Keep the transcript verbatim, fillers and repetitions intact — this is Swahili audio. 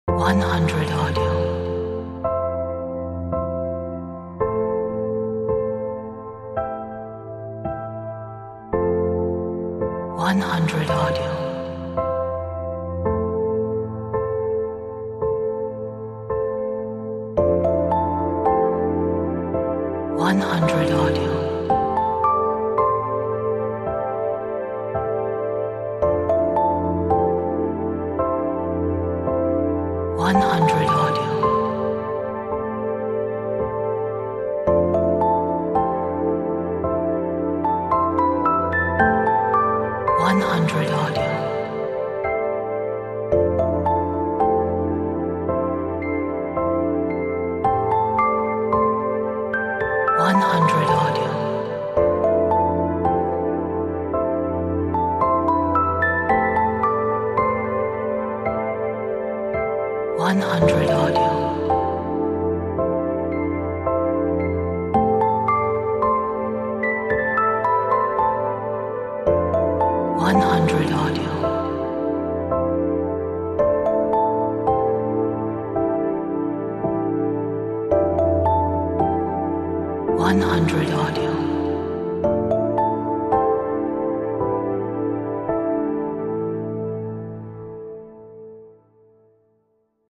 one hundred audio. one hundred audio. one hundred audio. one hundred audio. one hundred audio. one hundred audio. one hundred audio. one hundred audio. one hundred audio.